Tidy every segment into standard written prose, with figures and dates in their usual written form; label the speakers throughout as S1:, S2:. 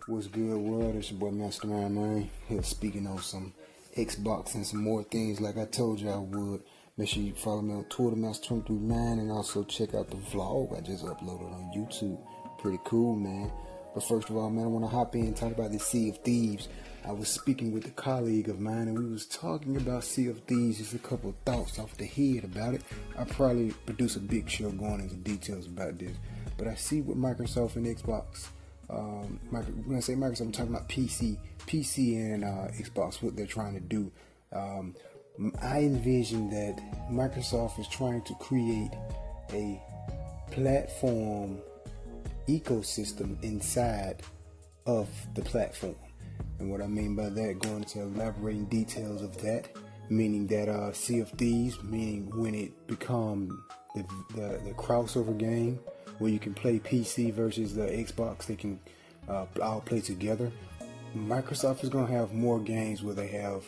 S1: What's good, world? It's your boy Mastermind, man. Here speaking on some Xbox and some more things like I told you I would. Make sure you follow me on Twitter, Master239, and also check out the vlog I just uploaded on YouTube. Pretty cool, man. But first of all, man, I want to hop in and talk about the Sea of Thieves. I was speaking with a colleague of mine, and we was talking about Sea of Thieves. Just a couple of thoughts off the head about it. I'll probably produce a big show going into details about this. But I see what Microsoft and Xbox, when I say Microsoft, I'm talking about PC and Xbox, what they're trying to do. I envision that Microsoft is trying to create a platform ecosystem inside of the platform. And what I mean by that, going into elaborating details of that, meaning that Sea of Thieves, meaning when it becomes the crossover game where you can play PC versus the Xbox, they can all play together. Microsoft is going to have more games where they have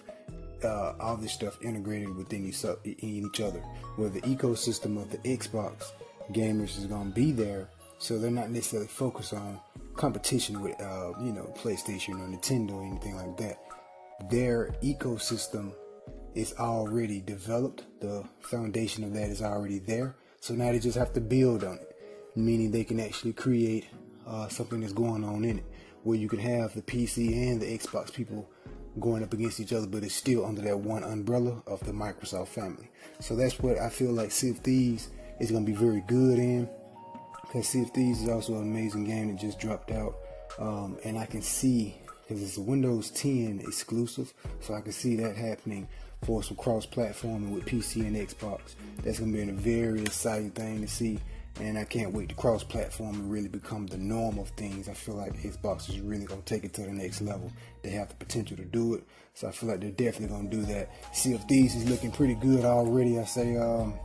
S1: all this stuff integrated within each other, where the ecosystem of the Xbox gamers is going to be there, so they're not necessarily focused on competition with PlayStation or Nintendo or anything like that. Their ecosystem is already developed. The foundation of that is already there, so now they just have to build on it, meaning they can actually create something that's going on in it, where you can have the PC and the Xbox people going up against each other, but it's still under that one umbrella of the Microsoft family. So that's what I feel like Sea of Thieves is going to be very good in, because Sea of Thieves is also an amazing game that just dropped out, and I can see, because it's a Windows 10 exclusive, so I can see that happening for some cross-platforming with PC and Xbox. That's going to be a very exciting thing to see, and I can't wait to cross-platform and really become the norm of things. I feel like Xbox is really going to take it to the next level. They have the potential to do it, so I feel like they're definitely going to do that. Sea of Thieves is looking pretty good already. I say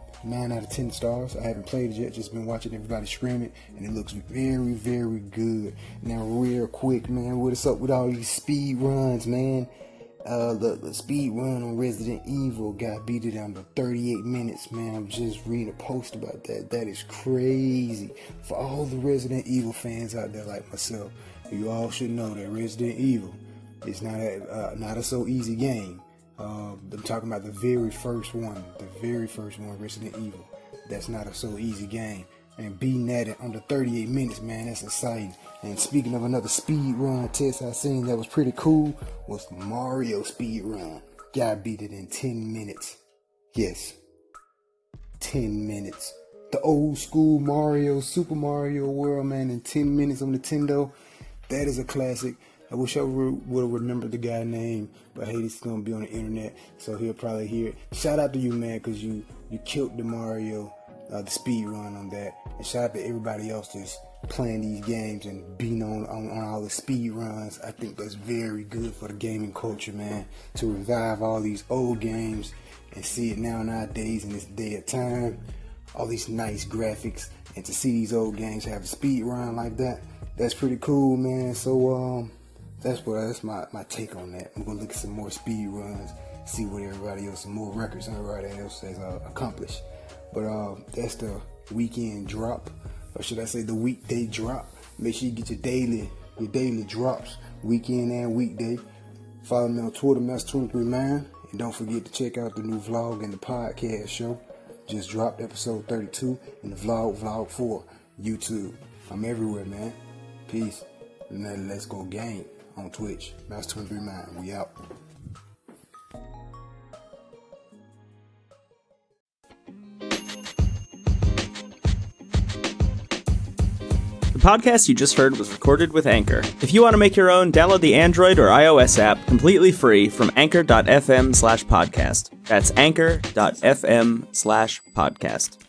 S1: 9 out of 10 stars. I haven't played it yet, just been watching everybody stream it, and it looks very, very good. Now, real quick, man, what's up with all these speed runs, man? The speed run on Resident Evil got beat it under 38 minutes, man. I'm just reading a post about that. That is crazy. For all the Resident Evil fans out there like myself, you all should know that Resident Evil is not a so easy game. I'm talking about the very first one, Resident Evil. That's not a so easy game. And beating that in under 38 minutes, man, that's exciting. And speaking of another speed run test I seen that was pretty cool, was the Mario speed run. Guy beat it in 10 minutes. Yes, 10 minutes. The old school Mario, Super Mario World, man, in 10 minutes on Nintendo. That is a classic. I wish I would have remembered the guy's name, but hey, this is going to be on the internet, so he'll probably hear it. Shout out to you, man, because you killed the Mario, the speed run on that. And shout out to everybody else that's playing these games and being on all the speed runs. I think that's very good for the gaming culture, man, to revive all these old games and see it nowadays in this day of time. All these nice graphics, and to see these old games have a speed run like that, that's pretty cool, man. So that's my take on that. I'm gonna look at some more speed runs, see what everybody else, some more records everybody else has accomplished. But that's the weekend drop, or should I say the weekday drop. Make sure you get your daily drops, weekend and weekday. Follow me on Twitter, Master239, and don't forget to check out the new vlog and the podcast show. Just dropped episode 32 and the vlog 4, YouTube. I'm everywhere, man. Peace. And then let's go game on Twitch. Master239, we out.
S2: The podcast you just heard was recorded with Anchor. If you want to make your own, download the Android or iOS app completely free from anchor.fm/podcast. That's anchor.fm/podcast.